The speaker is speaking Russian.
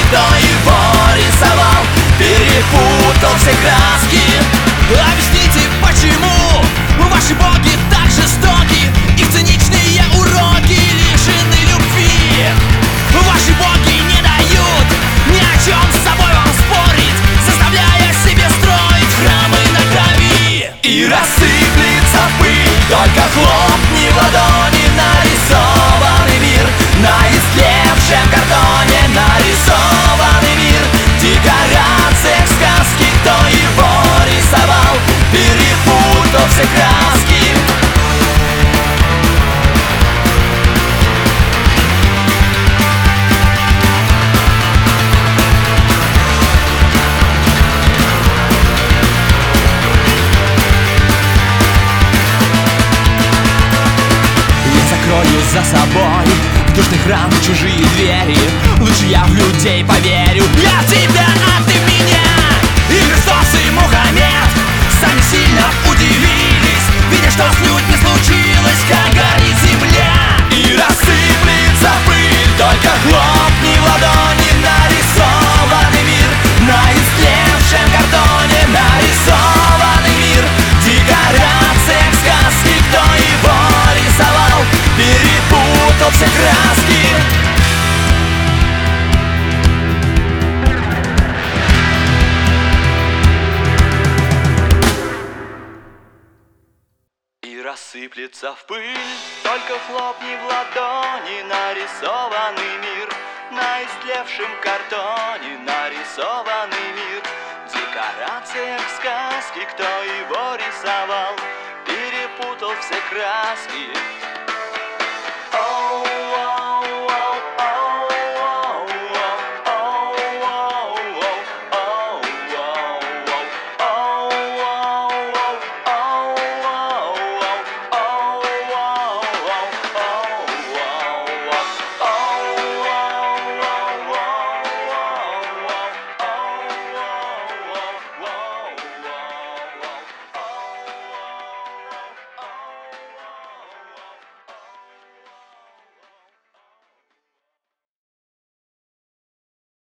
кто его рисовал, перепутал все краски. Объясните, почему ваши боги так жестоки, их циничные уроки лишены любви. Ваши боги не дают ни о чем с собой вам спорить, заставляя себе строить храмы на крови. И рассыплется пыль, только хлопни в ладони, нарисованный мир на истлевшем картоне, нарисованный мир в декорациях сказки. Кто его рисовал, перепутал все краски. Закрою за собой в душный храм чужие двери. Лучше я в людей поверю. Я в тебя, а ты в меня. И Христос, и Мухаммед сами сильно удивились, видя, что с людьми случилось, как горит земля. И рассыплется пыль, только хлопни в ладони, нарисованный мир на истлевшем картоне, нарисованный мир в декорациях сказки. Кто его рисовал, перепутал все краски. И рассыплется в пыль, только хлопни в ладони, нарисованный мир на истлевшем картоне, нарисованный мир в декорациях сказки. Кто его рисовал, перепутал все краски. Oh